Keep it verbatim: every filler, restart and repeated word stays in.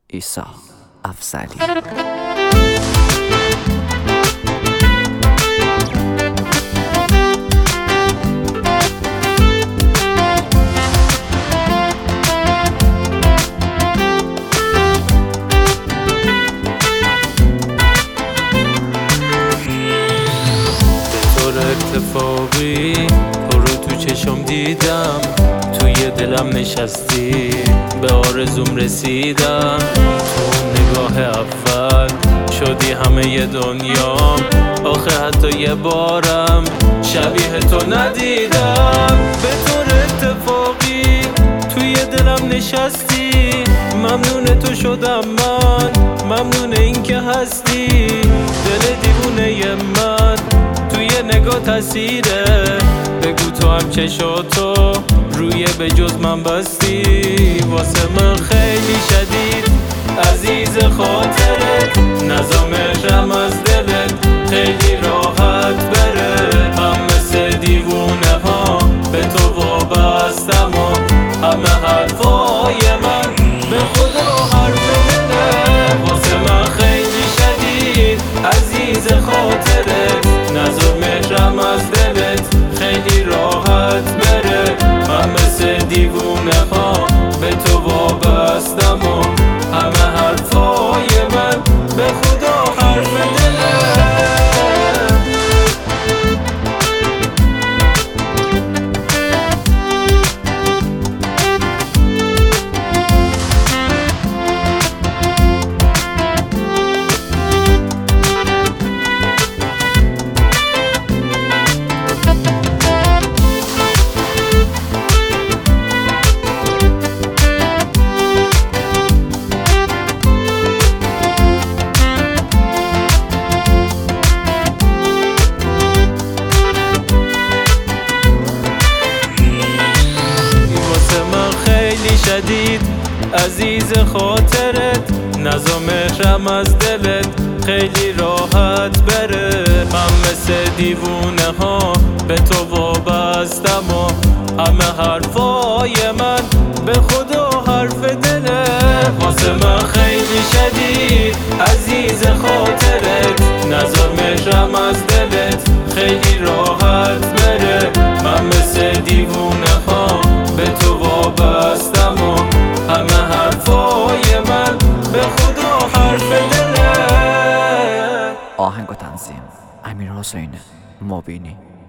عیسی افضلی. اتفاقی تو رو تو چشم دیدم، توی دلم نشستی، به آرزوم رسیدم. تو نگاه اول شدی همه دنیام، آخه حتی یه بارم شبیه تو ندیدم. به طور اتفاقی توی دلم نشستی، ممنون تو شدم من، ممنون این که هستی. دل دیوونه من توی نگاه تاثیره، بگو تو هم چشاتو روی به جز من بستی. واسه من خیلی شدید عزیز خاطرت، نظامشم از دلت خیلی راحت بره. هم مثل دیوونه ها به تو وابستم و همه حرفای من به خدا حرف دله. واسه من خیلی شدید عزیز خاطرت، نظر مهرم از دلت خیلی راحت بره. من مثل دیوونه ها به تو وابستم و همه حرفای من به خدا حرف دله. شدید عزیز خاطرت، نظام مهرم از دلت خیلی راحت بره. من مثل دیوونه ها به تو وابستم و همه حرفای من به خدا حرف دله. واسه من خیلی شدید عزیز خاطرت، نظام مهرم از دلت خیلی راحت بره. من مثل دیوونه ها به تو وابستم و همه حرفای من به خدا حرف دله. آهنگ و تنظیم امیر حسین مبینی.